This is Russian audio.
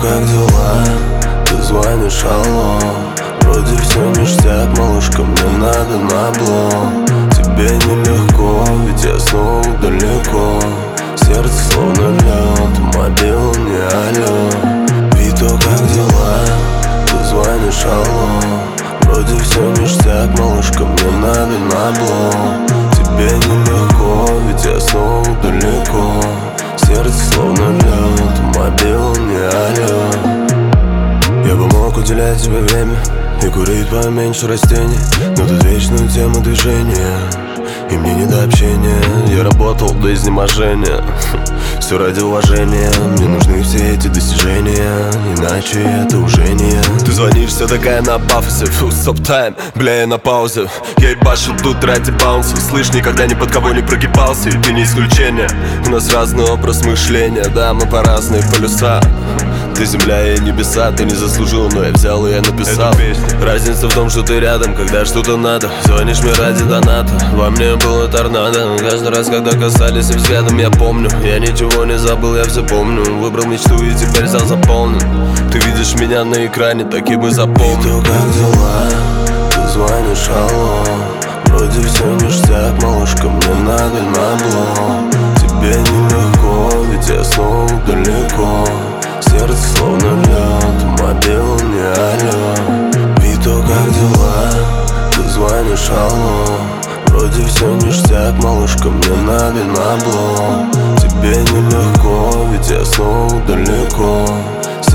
как дела? Ты звонишь, алло. Вроде все ништяк, малышка, мне надо на блок. Тебе нелегко, ведь я снова далеко. Сердце словно лед, мобил не алло. Вито, как дела? Ты звонишь, алло. Вроде все ништяк, малышка, мне надо на блок. Тебе нелегко, ведь я снова далеко. Сердце словно лед, мобил не алло. Я бы мог уделять тебе время и курить поменьше растений, но тут вечная тема движения, и мне не до общения. Я работал до изнеможения, все ради уважения. Мне нужны все эти достижения, иначе это уже не я. Ты звонишь, вся такая на пафосе, стоп тайм, бля, я на паузе. Я ебашу тут ради баунса. Слышь, никогда ни под кого не прогибался, и ты не исключение. У нас разный образ мышления, да, мы по разные полюса. Ты земля и небеса, ты не заслужил, но я взял и я написал. Разница в том, что ты рядом, когда что-то надо. Звонишь мне ради доната, во мне было торнадо. Каждый раз, когда касались взглядом, я помню. Я ничего не забыл, я все помню. Выбрал мечту и теперь зал заполнен. Ты видишь меня на экране, таким и запомню. Вито, как дела? Ты звонишь, алло. Вроде все ништяк, малышка, мне надо на блок. Тебе нелегко, ведь я снова далеко. Сердце словно лед, мобил не алло. Вито, как дела? Ты звонишь, алло. Вроде все ништяк, малышка, мне надо на блок. Тебе нелегко, ведь я снова далеко.